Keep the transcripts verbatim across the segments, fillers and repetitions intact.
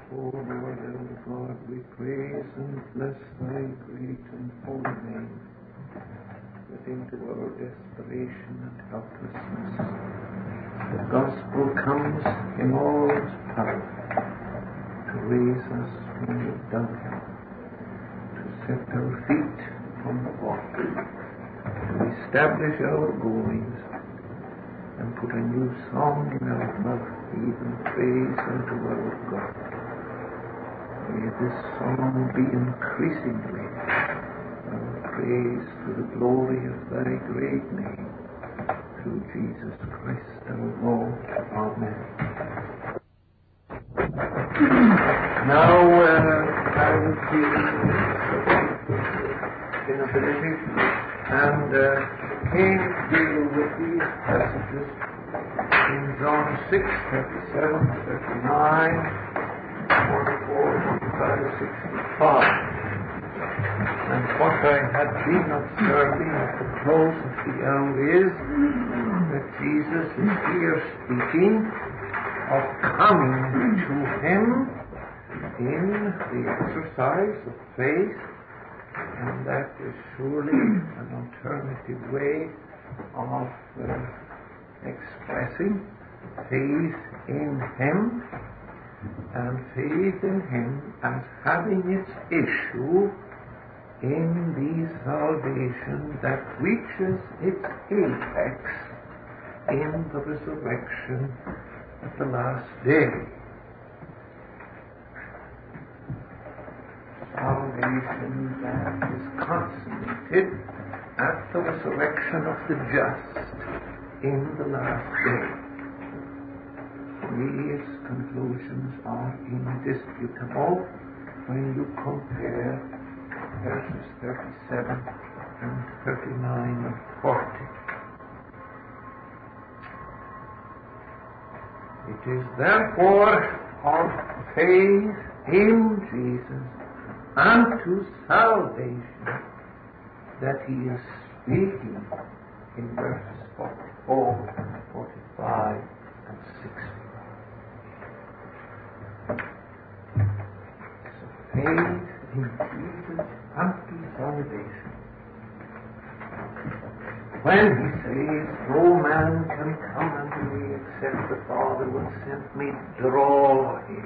O Lord our God, we praise and bless thy great and holy name, that into our desperation and helplessness the gospel comes in all its power to raise us from the dunghill, to set our feet on the rock, to establish our goings, and put a new song in our mouth, even praise unto our God. May this song be increasingly our praise to the glory of thy great name, through Jesus Christ our Lord. Amen. Now, uh, I was dealing with inability and uh, came to deal with these passages in John six, thirty-seven, thirty-nine, forty-four, forty-five, sixty-five. And what I had been observing at the close of the hour is that Jesus is here speaking of coming to him in the exercise of faith, and that is surely an alternative way of uh, expressing faith in him, and faith in him as having its issue in the salvation that reaches its apex in the resurrection at the last day. Salvation that is consummated at the resurrection of the just in the last day. These conclusions are indisputable when you compare verses thirty-seven and thirty-nine and forty. It is therefore of faith in Jesus unto salvation that he is speaking in verses forty-four, forty-five, and sixty. So faith in Jesus unto salvation. When he says, no man can come unto me except the Father will send me, draw him.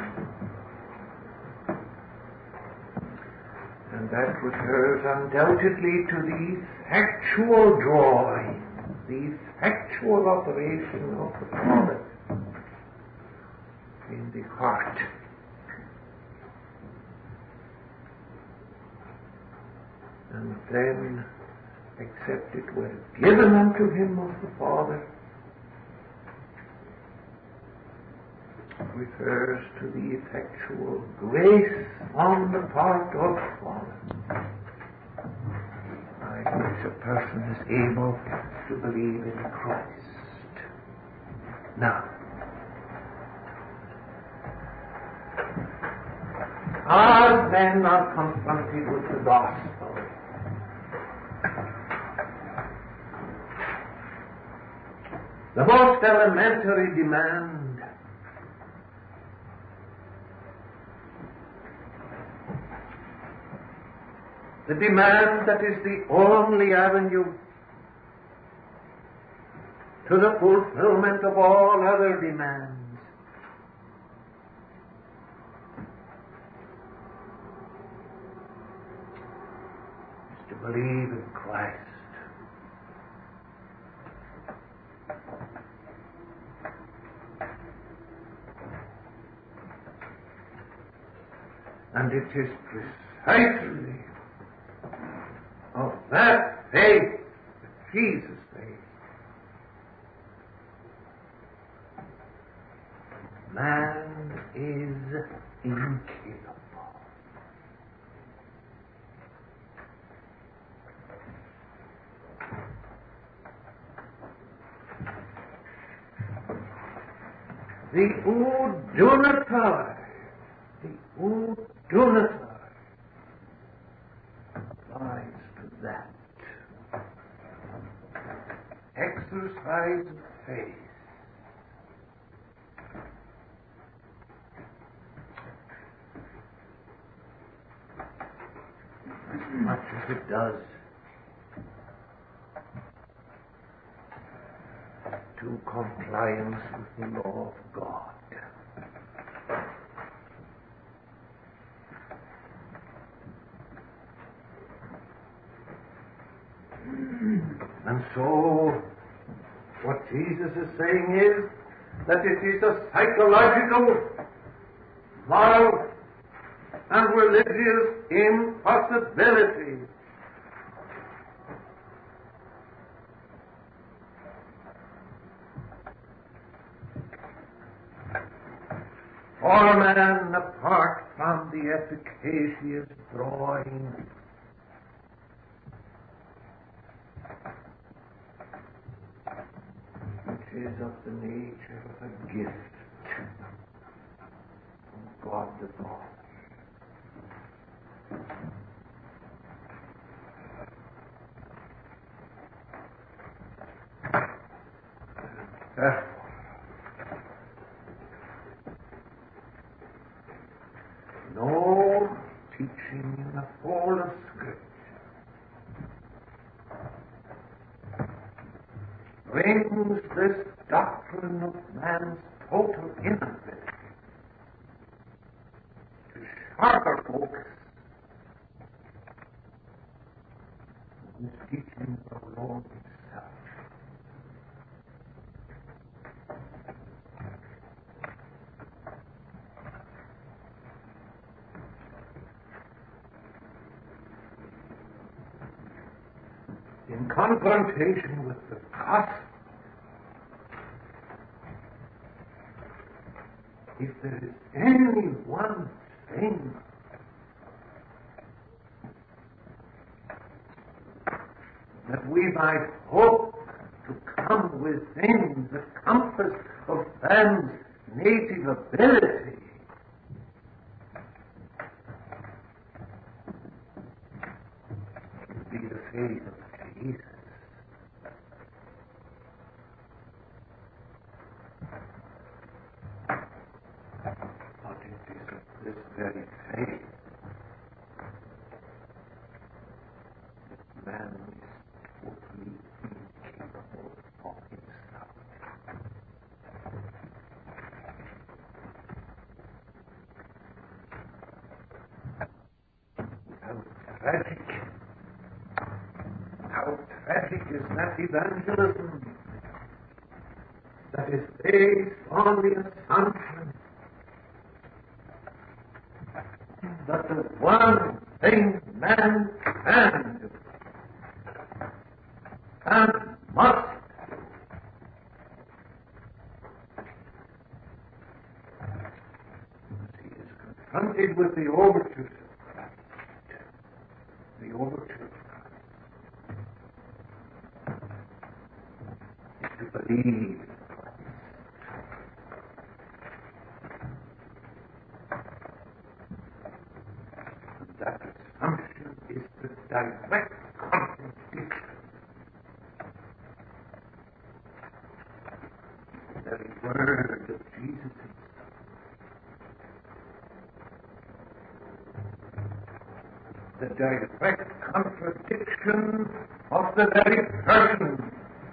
And that refers undoubtedly to the actual drawing, the actual operation of the Father in the heart. And then, except it were given unto him of the Father, refers to the effectual grace on the part of the Father, by which a person is able to believe in Christ. Now, as men are confronted with the gospel, the most elementary demand the demand that is the only avenue to the fulfillment of all other demands is to believe in Christ. And it is precisely of that faith, Jesus' faith, man is incapable. The Udunatai, the Udunatai applies to that exercise of faith much as it does to compliance with the law of God. And so, what Jesus is saying is that it is a psychological, moral, and religious impossibility for a man apart from the efficacious drawing which is of the nature of a gift from God the Father. Therefore, no teaching in the whole of Scripture brings this doctrine of man's total inability to sharper focus. This teaching of the Lord Himself. In confrontation with the gospel, if there is any one thing that we might hope to come within the compass of man's native ability, it would be the faith of Jesus. But it is of this very faith that man is totally incapable of himself. How tragic, how tragic is that evangelism that is based on the assumption that the one thing man can do and must do as he is confronted with the overtures of Christ, the overture of Christ, is to believe that assumption is the direct contradiction of the very word of Jesus Himself. The direct contradiction of the very person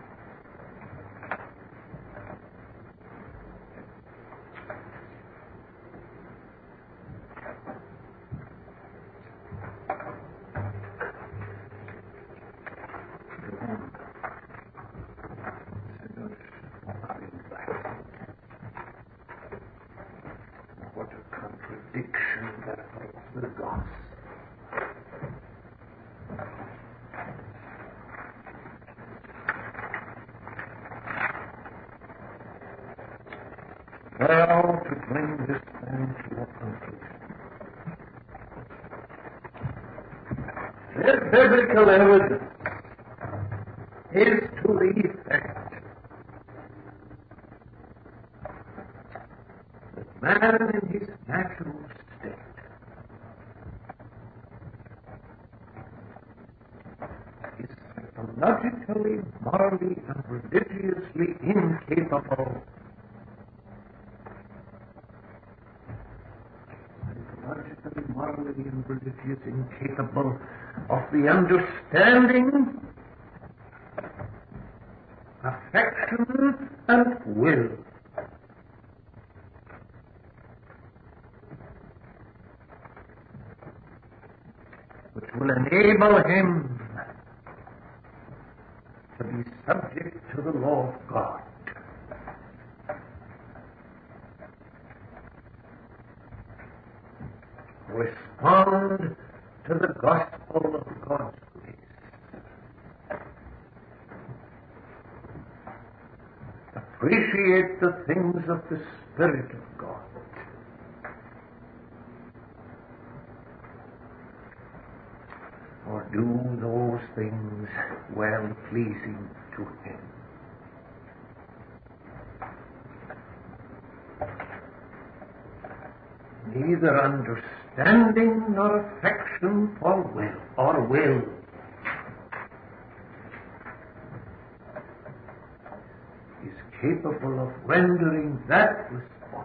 Well, to bring this thing to a conclusion, this biblical evidence is to the effect that man in his natural state is psychologically, morally, and religiously incapable morally and religiously incapable of the understanding, affection, and will. Which will enable him to be subject to the law of God. Respond to the gospel of God's grace. Appreciate the things of the Spirit of God. Or do those things well pleasing to him. Neither understanding nor affection or will or will is capable of rendering that response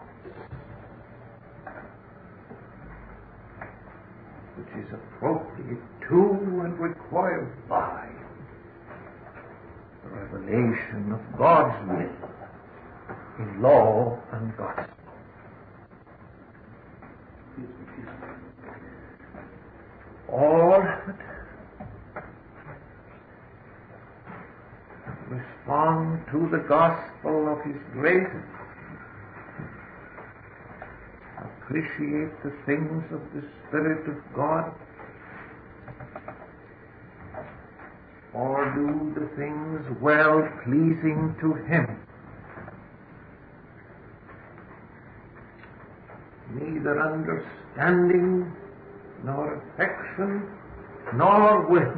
which is appropriate to and required by the revelation of God's will in law and gospel. Or respond to the gospel of his grace, appreciate the things of the Spirit of God, or do the things well pleasing to him. Neither understanding nor affection nor will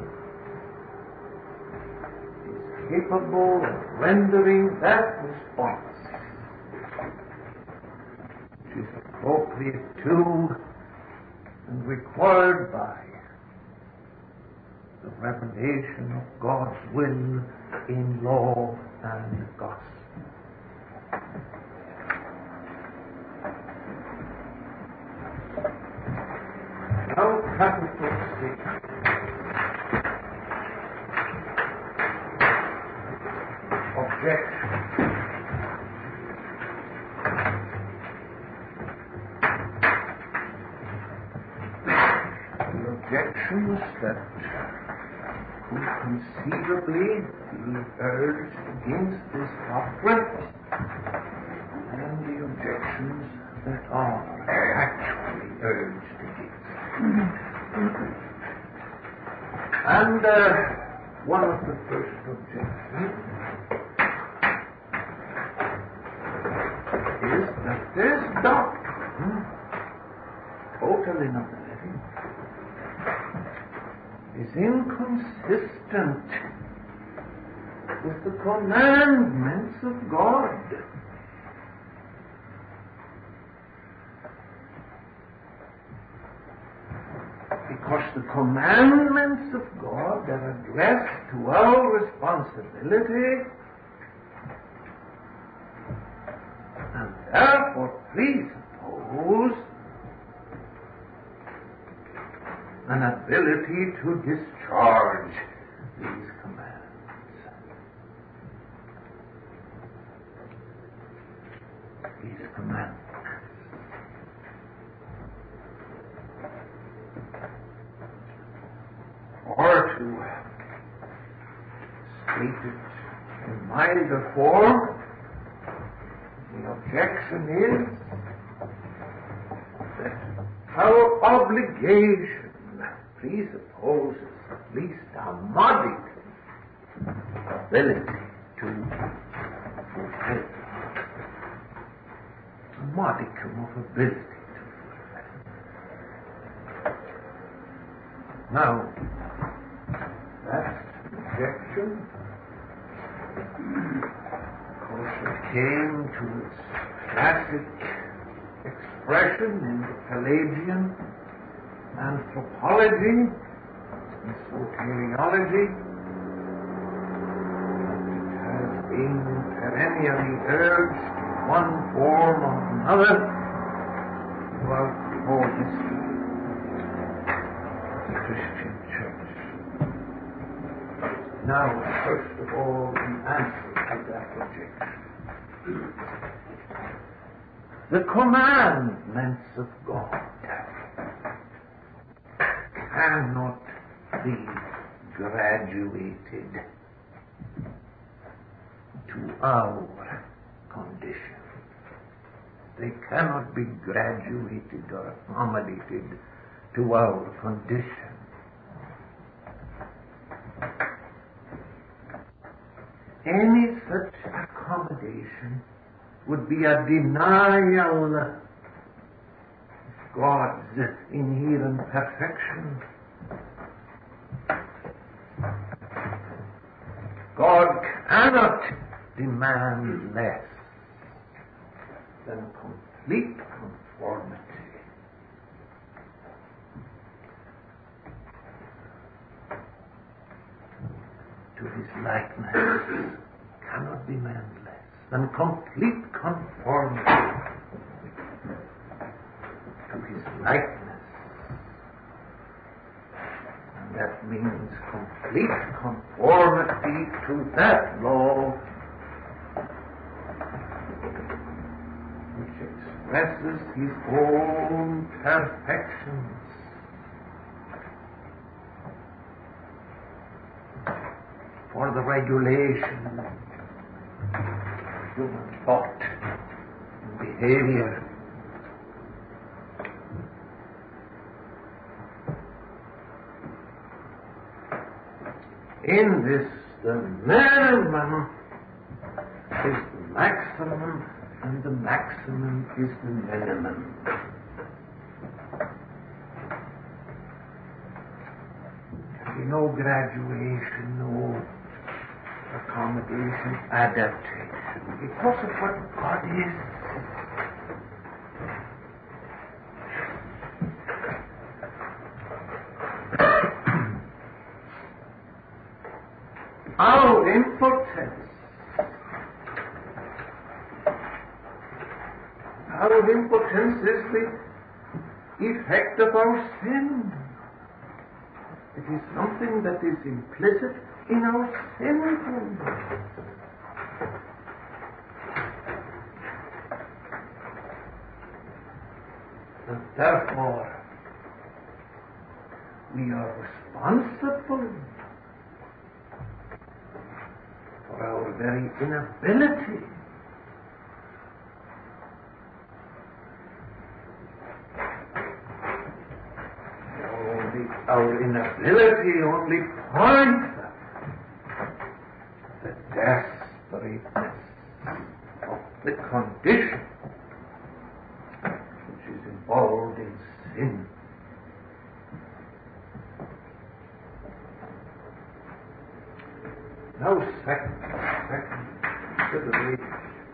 is capable of rendering that response which is appropriate to and required by the revelation of God's will in law and gospel. Now, capital statement. Objection. The objections that could conceivably be urged against this doctrine, and the objections that are actually urged against. And uh, one of the first objections is that this doctrine, totally non-living, is inconsistent with the commandments of God. Because the commandments of God are addressed to our responsibility and therefore presuppose an ability to discharge these commands. These commands. Or to state it in milder form, the objection is that our obligation presupposes at least a modicum ability to fulfill. A modicum of ability to fulfill. Now, that objection, of course, it came to its classic expression in the Pelagian anthropology and soteriology. It has been perennially urged in one form or another throughout the whole history of the Christian Church. The commandments of God cannot be graduated to our condition. They cannot be graduated or accommodated to our condition. Any such accommodation would be a denial of God's inherent perfection. God cannot demand less than complete conformity to His likeness. Cannot demand less than complete conformity to His likeness. And that means complete conformity to that law which expresses His own perfections. For the regulation of human thought and behavior. In this, the minimum is the maximum, and the maximum is the minimum. There can be no graduation, no accommodation, adaptation, because of what God is. Our impotence, our impotence is the effect of our sin. It is something that is implicit in our sinfulness. And therefore, we are responsible for our very inability only, our inability only points the desperateness of the condition which is involved in sin. Now, second, second consideration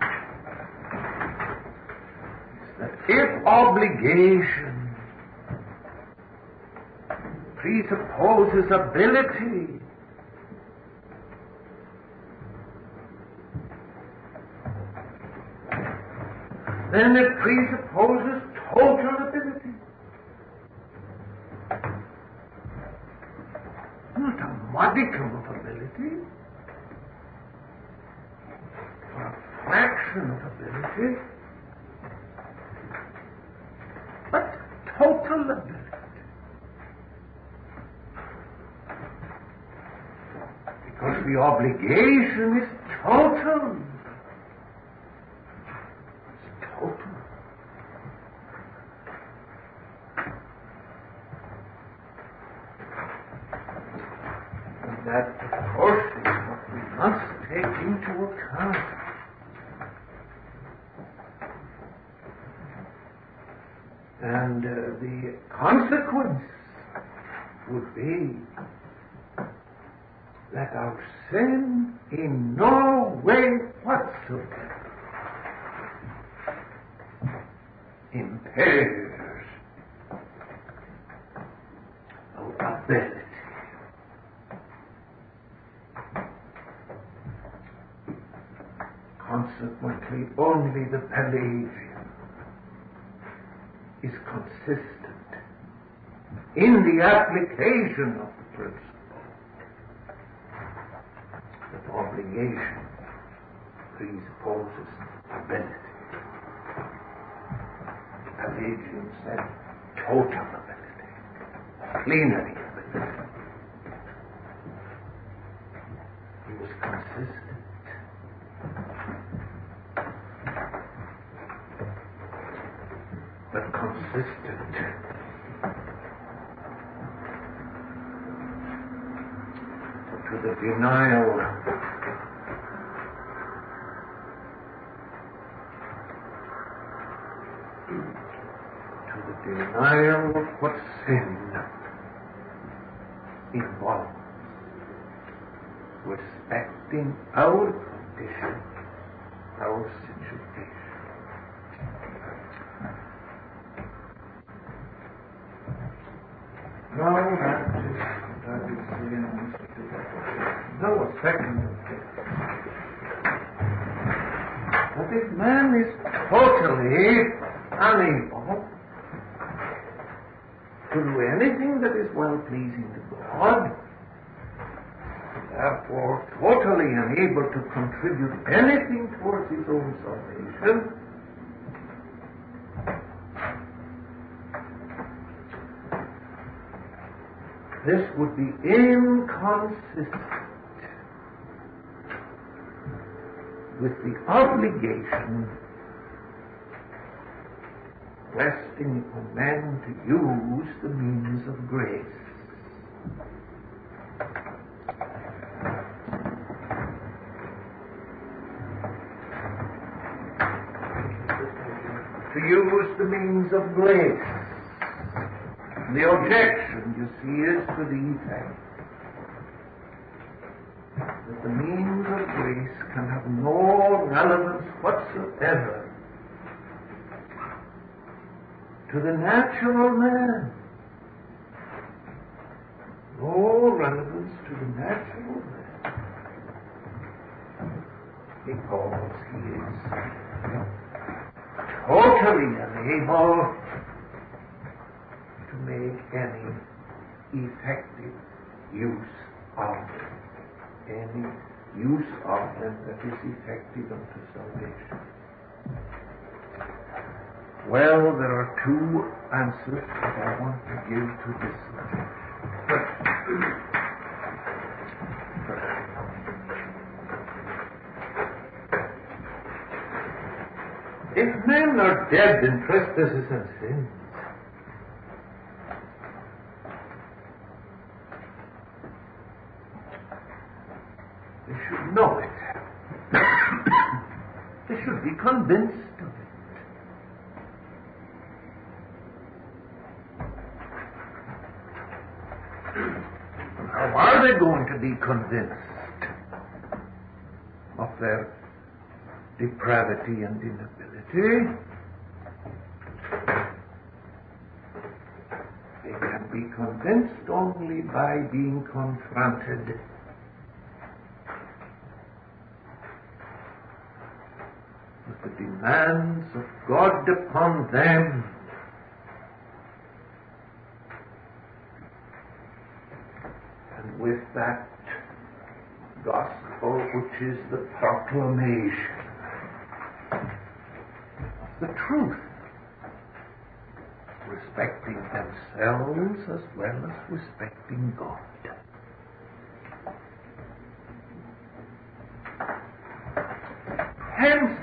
is that if obligation presupposes ability, then it presupposes total ability. Not a modicum of ability, or a fraction of ability, but total ability. Because the obligation is total. That, of course, is what we must take into account. And uh, the consequence would be that our sin in no way whatsoever impairs our ability. Consequently, only the Pelagian is consistent in the application of the principle that obligation presupposes ability. Pelagians said total ability, plenary ability. He was consistent. But consistent to the denial to the denial of what sin involves, respecting our condition, our situation. No, that is, that is the answer to that. No, a second thing. But if man is totally unable to do anything that is well-pleasing to God, therefore totally unable to contribute anything towards his own salvation, this would be inconsistent with the obligation resting upon men to use the means of grace. To use the means of grace. The objection, you see, is to the effect that the means of grace can have no relevance whatsoever to the natural man. No relevance to the natural man. Because he is totally unable to make any effective use of any use of them that is effective unto salvation. Well, there are two answers that I want to give to this subject. If men are dead in trespasses and sins, they should know it. They should be convinced of it. How are they going to be convinced of their depravity and inability? They can be convinced only by being confronted with the demands of God upon them, and with that gospel which is the proclamation of the truth, respecting themselves as well as respecting God. Hence,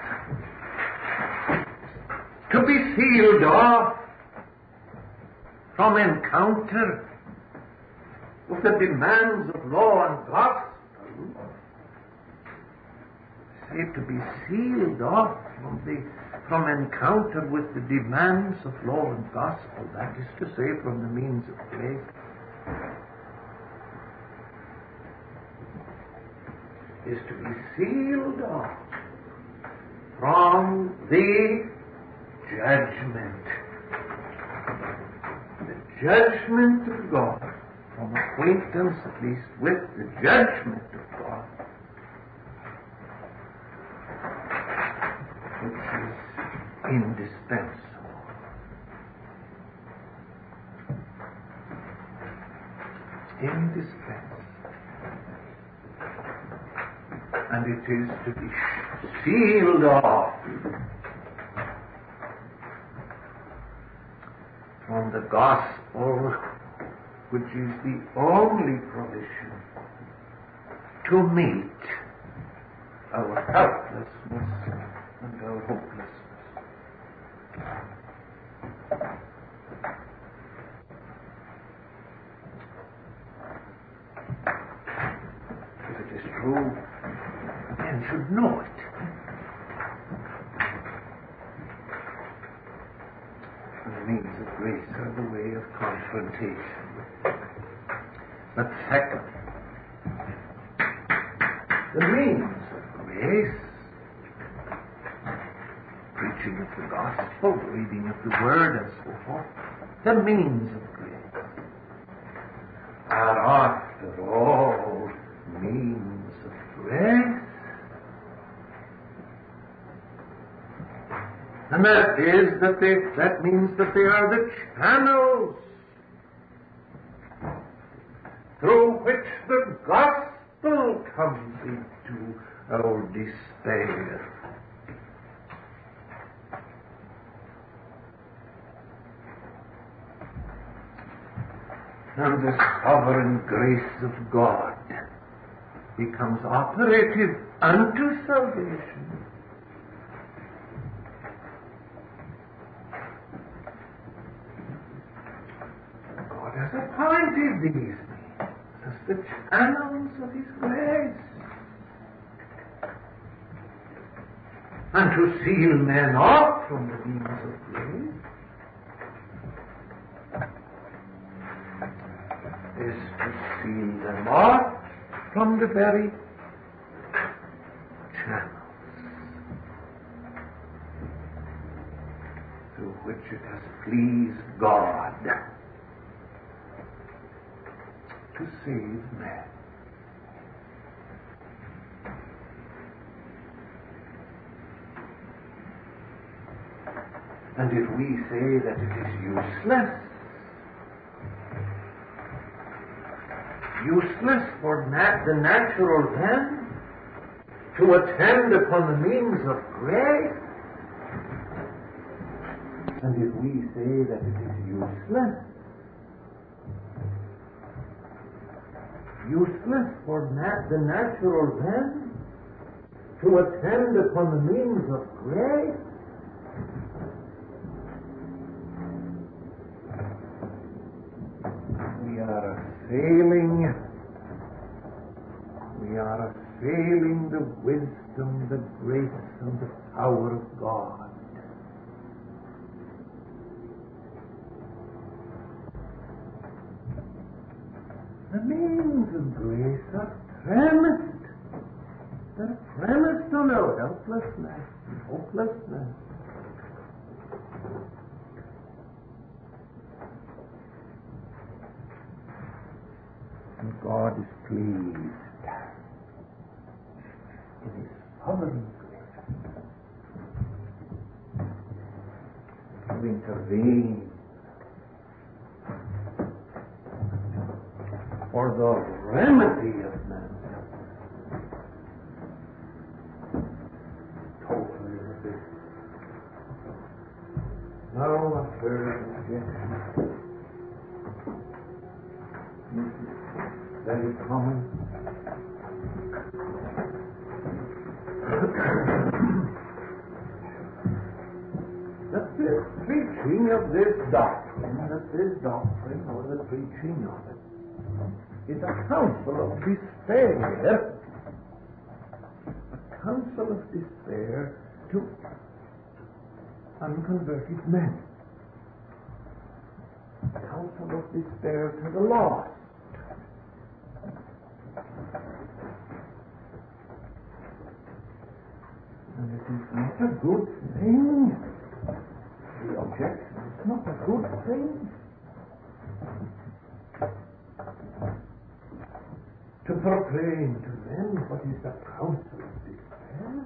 to be sealed off from encounter with the demands of law and gospel, say to be sealed off from the from encounter with the demands of law and gospel, that is to say, from the means of grace, is to be sealed off from the judgment, the judgment of God, from acquaintance at least with the judgment of God, which is indispensable. Indispensable. And it is to be sealed off from the gospel, which is the only provision to meet our helplessness and our hopelessness. If it is true, men should know it. And the means of grace are the way of confrontation. But second, the means of grace, preaching of the gospel, reading of the word, and so forth, the means of grace are after all means of grace. And that is that they, that means that they are the channels through which the gospel comes into our despair. And the sovereign grace of God becomes operative unto salvation. God has appointed these means as the channels of His grace, and to seal men off from the means of grace is to seal them off from the very channels through which it has pleased God to save men. And if we say that it is useless, useless for nat- the natural man to attend upon the means of grace, and if we say that it is useless, useless for nat- the natural man to attend upon the means of grace, we are assailing, we are assailing the wisdom, the grace, and the power of God. The means of grace are premised. They're premised on our helplessness and hopelessness. And God is pleased in His sovereign grace to intervene for the remedy of man's helplessness. Totally revealed. Now a third objection. Very common. That the preaching of this doctrine, that this doctrine, or the preaching of it, is a counsel of despair, a counsel of despair to unconverted men, a counsel of despair to the lost. And it is not a good thing. The objection is not a good thing to proclaim to men what is the counsel of despair.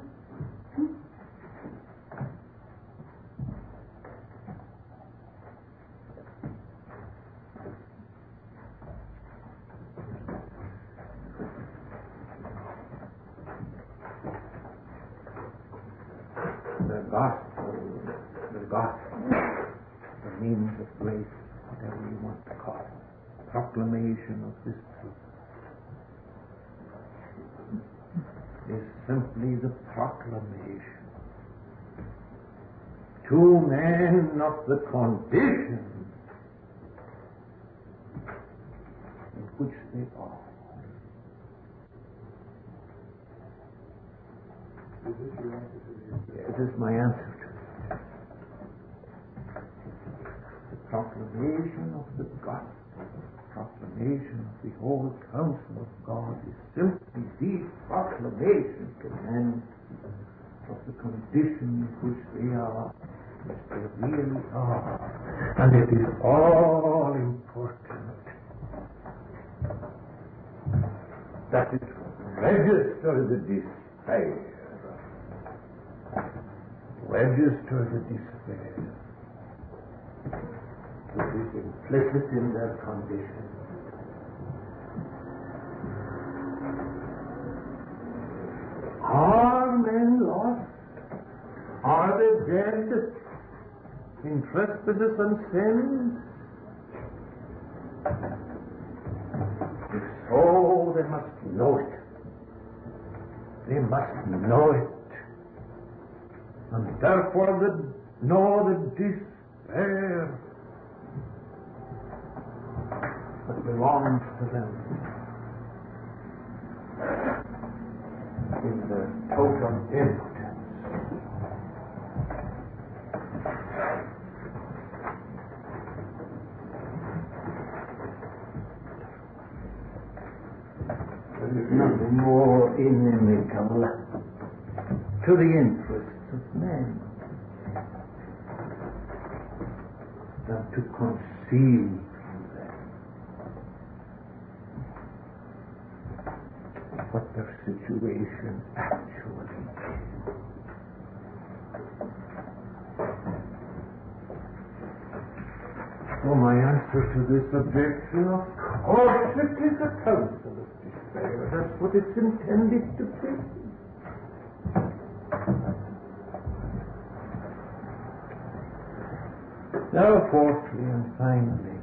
The gospel, the gospel, the means of grace, whatever you want to call it, proclamation of this truth, is simply the proclamation to men of the condition in which they are. Is this your answer to the It is my answer to it. The proclamation of the gospel, the proclamation of the whole counsel of God is simply the proclamation to men of the condition in which they are, which they really are. And it is all important that it register the despair. Register the despair that is implicit in their condition. Are men lost? Are they dead in trespasses and sins? If so, they must know it. They must know it. And therefore the, know the despair that belongs to them in the total impotence. There is nothing more inimical to the interests of men than to conceal from them what their situation actually is. So my answer to this objection, of course, it is a counsel of despair. That's what it's intended to be. Now, fourthly and finally,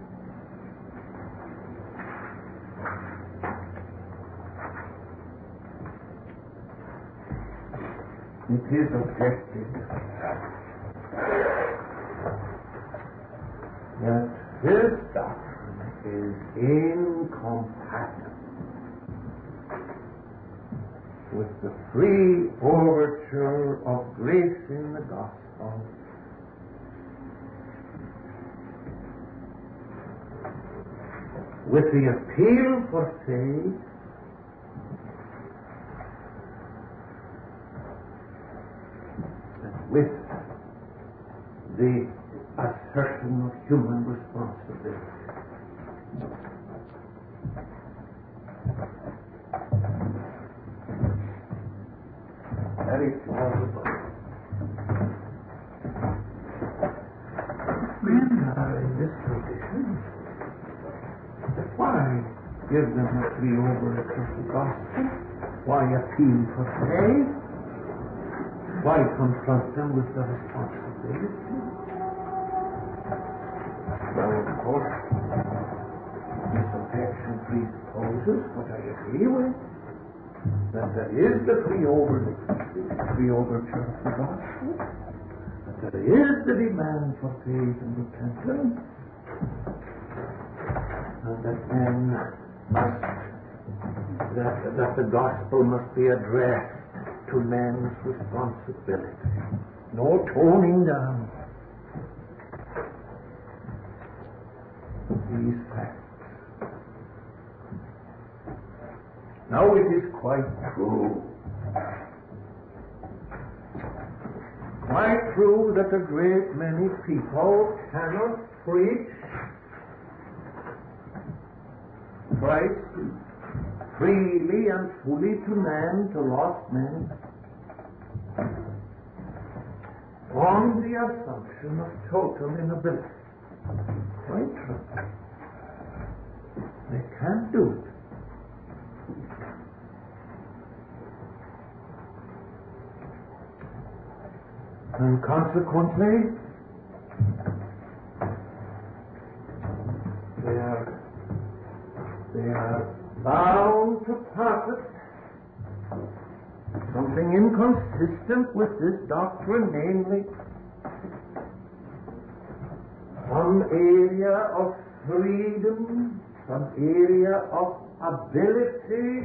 it is objected that this doctrine is incompatible with the free overture of grace in the gospel, with the appeal for faith, and with the assertion of human responsibility. Very plausible. Men are in this condition. Why give them a free overture of the gospel? Why appeal for faith? Why confront them with the responsibility? Well, of course, this objection presupposes what I agree with, that there is the free overture, free overture of the gospel, that there is the demand for faith and repentance, and that men must, that, that the gospel must be addressed to men's responsibility. No toning down these facts. Now it is quite true, quite true that a great many people cannot preach Christ freely and fully to men, to lost men, on the assumption of total inability. Quite true. They can't do it. And consequently, found to posit something inconsistent with this doctrine, namely some area of freedom, some area of ability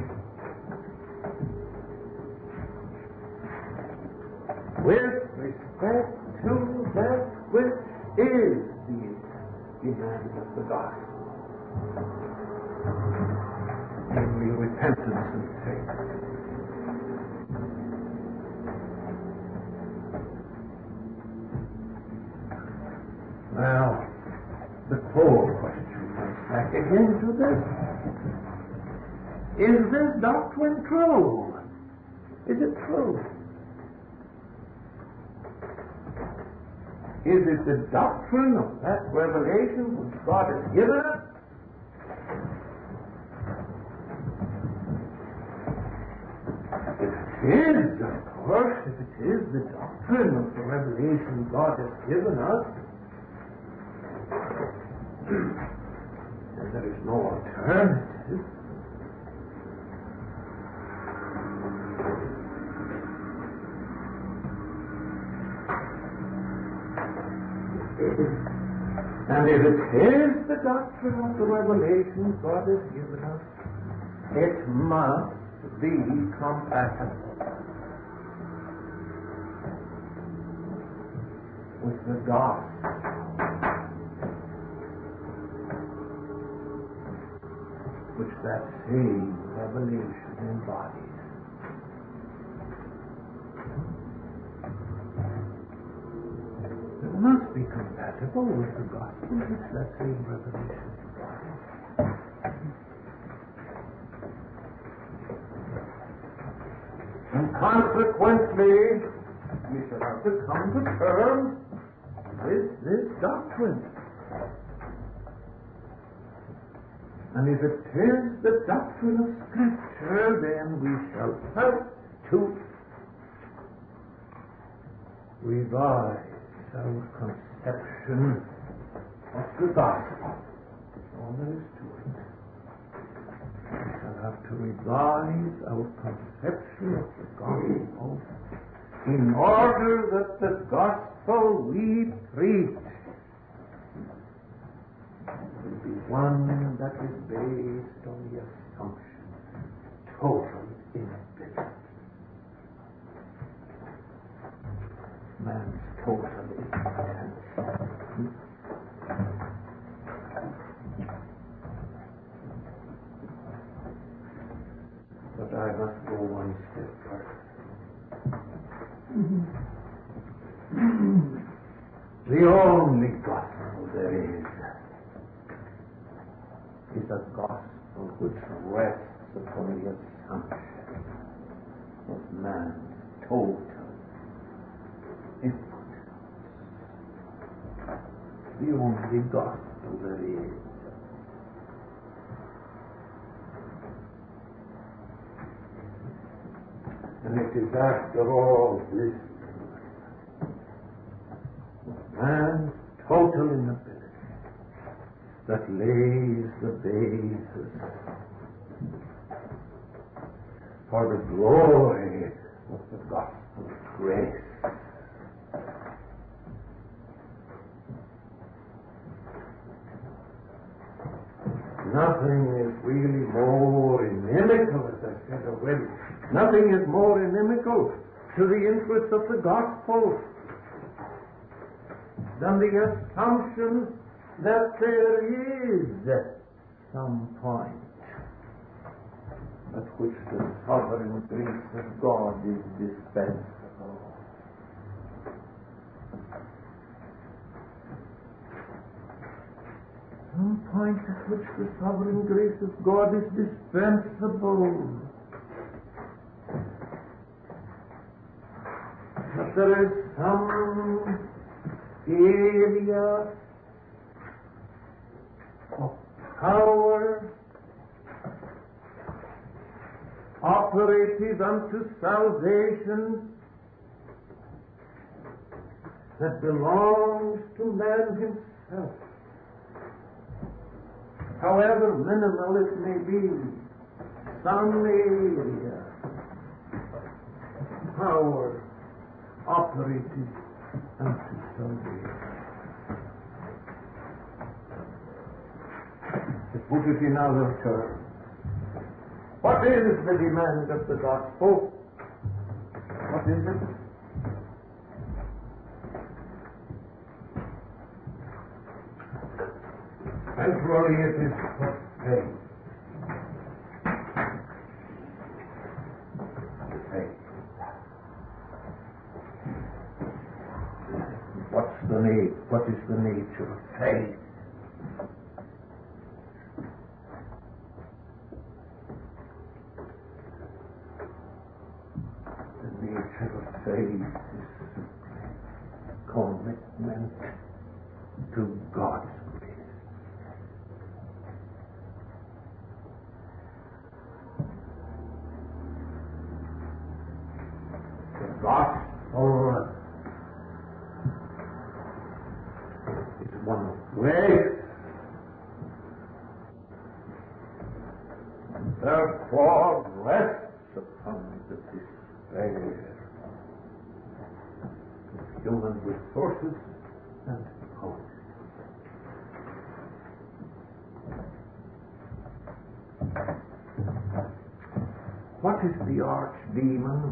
with respect to that which is the demand of the gospel, namely repentance and faith. Well, the core question comes back again to this. Is this doctrine true? Is it true? Is it the doctrine of that revelation which God has given us? If it is, of course, if it is the doctrine of the revelation God has given us, and there is no alternative, and if it is the doctrine of the revelation God has given us, it must be compatible with the gospel which that same revelation embodies. It must be compatible with the gospel which that same revelation embodies. And consequently, we shall have to come to terms with this doctrine. And if it is the doctrine of Scripture, then we shall have to revise our conception of the gospel. That's all there is to it. We shall have to revise our conception of the gospel in order that the gospel we preach will be one that is based on the assumption of total inability. Man's total impotence. But I must go one step further. The only gospel there is is a gospel which rests upon the assumption of man's total impotence. The only gospel there is. And it is after all this man's total inability that lays the basis for the glory of the gospel of grace. Nothing is really more inimical, as I said already, nothing is more inimical to the interests of the gospel than the assumption that there is some point at which the sovereign grace of God is dispensable. Some point at which the sovereign grace of God is dispensable. That there is some area of power operative unto salvation that belongs to man himself, however minimal it may be. some area power operated unto salvation. To put it in other terms, what is the demand of the gospel? What is it? Centrally it is for faith. Faith. What's the need? What is the nature of faith? The nature of faith is simply commitment to God's grace. The gospel is one of grace, and therefore rests upon the despair of human resources and powers. What is the archdemon?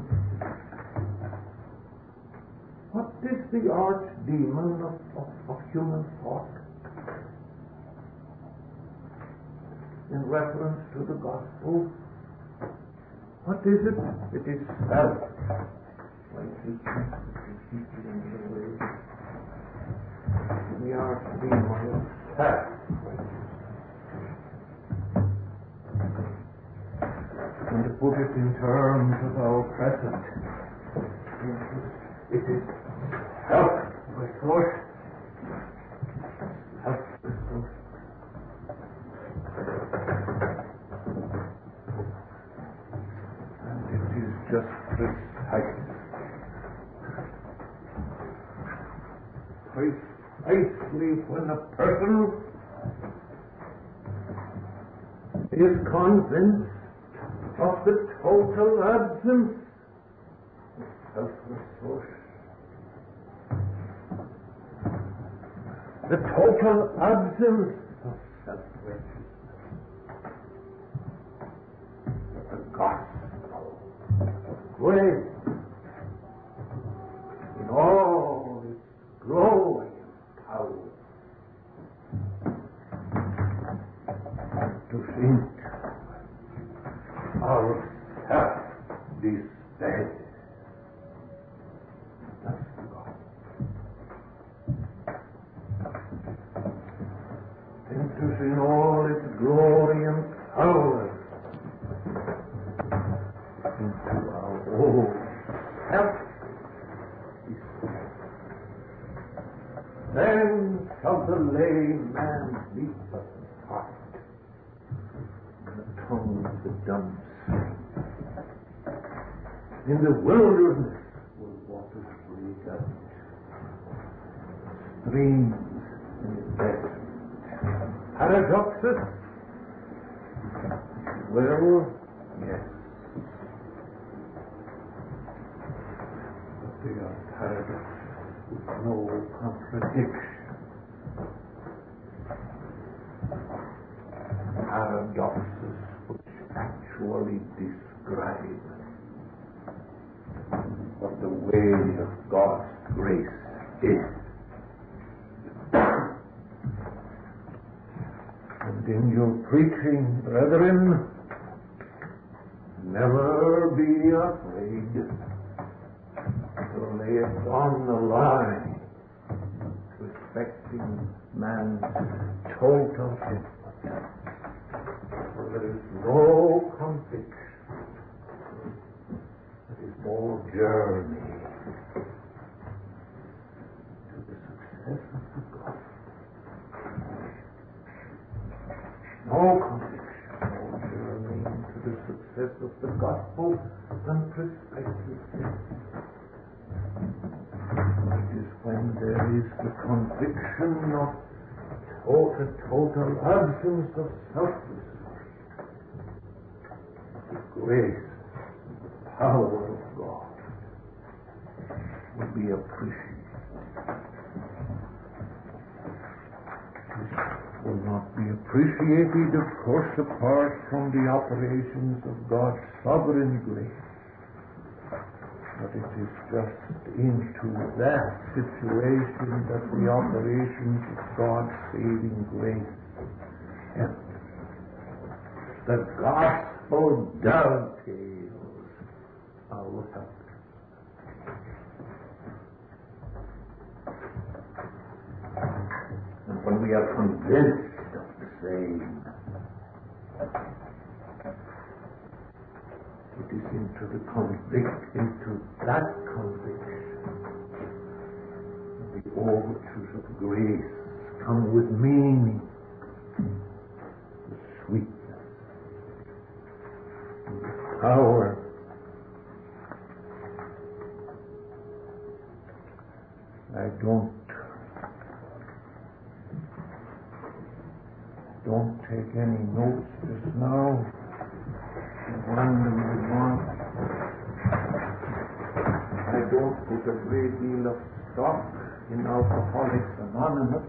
What is the archdemon of, of, of human thought in reference to the gospel? What is it? It is self. The archdemon of self. And to put it in terms of our present, it is self-resource. Self-resource. And it is just precise. Precisely when a person is convinced of the total absence of self-resource, the total absence of self-righteousness, the gospel of grace in all its glory and power, to think our self-despair. That's the gospel. Enters in all its glory and power into our own self-despair. Then shall the lame man leap up and heart, and the tongue of the dumb sing. In the wilderness will waters break out, streams in the desert. Paradoxes? Well, yes. But they are paradoxes with no contradiction. Paradoxes which actually describe what the way of God's grace is. And in your preaching, brethren, never be afraid to lay it on the line respecting man's total input. For there is no conviction that is more journey to the success of the gospel. No conviction, no journey to the success of the gospel than precisely this. It is when there is the conviction of total, total absence of self-resource grace, the power of God will be appreciated. This will not be appreciated, of course, apart from the operations of God's sovereign grace. But it is just into that situation that the operations of God's saving grace enter. The gospel dovetails our help. And when we are convinced of the same, it is into the convict, into that conviction that the overtures of grace come with meaning, the sweetness, and the power. I don't don't take any notes just now. Random remarks. I don't put a great deal of stock in Alcoholics Anonymous.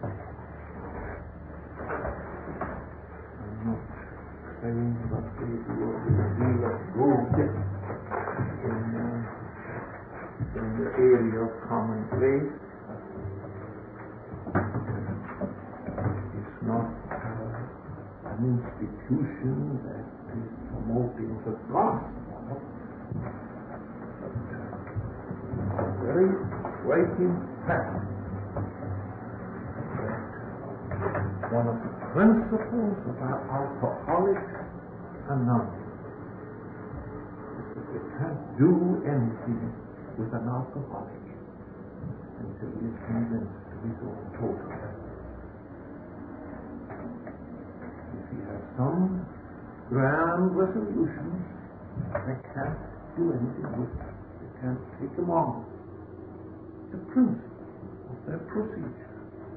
I'm not saying that they do a great deal of good in, uh, in the area of commonplace. It's not uh, an institution that is promoting the gospel, but uh, a very striking fact that one of the principles of our Alcoholics Anonymous is that you can't do anything with an alcoholic until he is convinced of his own total health. If he has some grand resolutions, they can't do anything with them. They can't take them on. The principle of their procedure.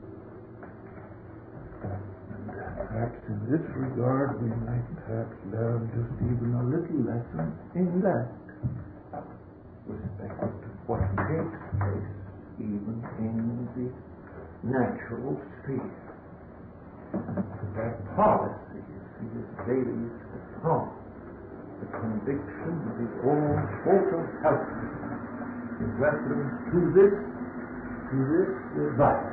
And perhaps in this regard we might perhaps learn just even a little lesson in that respect of what takes place even in the natural sphere. Their policy is based upon the conviction of his own total health in reference to this, to this virus.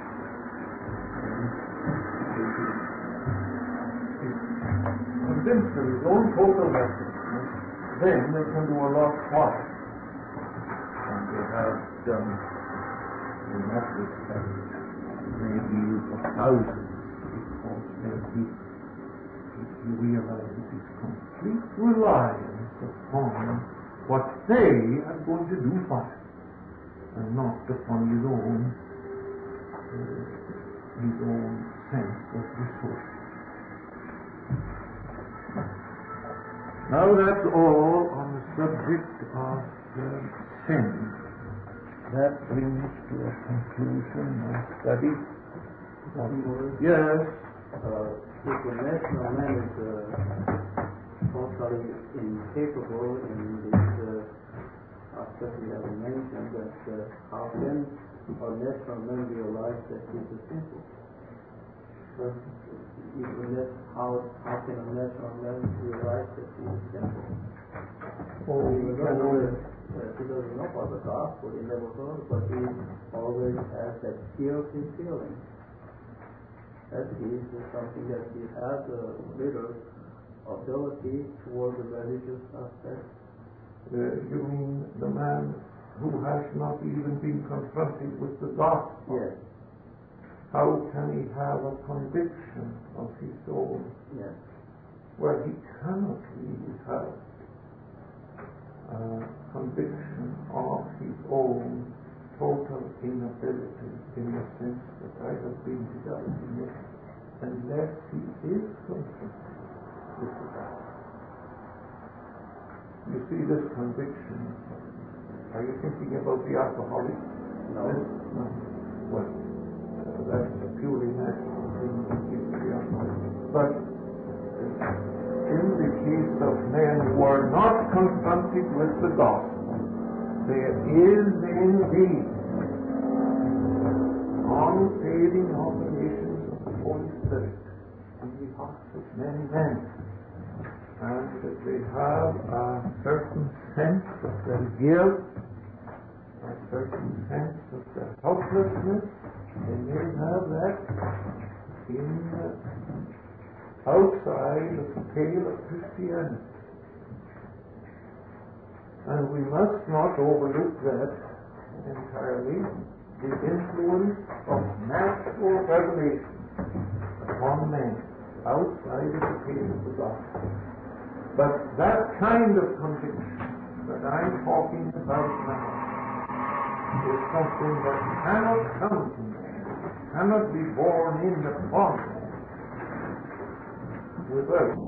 Convinced of his own total helplessness, then they can do a lot for it. And they have done in that respect maybe a thousand, because he, he realizes his complete reliance upon what they are going to do for him, and not upon his own uh, his own sense of resource. Now that's all on the subject of uh, sin. That brings to a conclusion my study. Yes. Uh, if the national man is uh, totally incapable in this uh, aspect we have mentioned, that uh, how can a national man realize that he is sinful? But if how, how can a national man realize that he is sinful? Oh, he, doesn't, uh, he doesn't know about the gospel, he never heard, but he always has that guilty feeling. That is something that he has a little ability toward the religious aspect. Uh, you mean the man who has not even been confronted with the gospel? Yes. How can he have a conviction of his own? Yes. Well, he cannot really have a conviction of his own total inability in the sense that I have been developing it, unless he is confronted with the gospel. You see, this conviction, are you thinking about the alcoholic? No. This? No. Well, uh, that's a purely natural thing to give to the alcoholic. But uh, in the case of men who are confronted with the gospel, there is indeed unfading operations of the Holy Spirit in the hearts of many men, and that they have a certain sense of their guilt, a certain sense of their helplessness. They may have that in uh, outside of the pale of Christianity. And we must not overlook that entirely, the influence of natural revelation upon men outside of the pale of the gospel. But that kind of conviction that I'm talking about now is something that cannot come to man, cannot be born in upon man without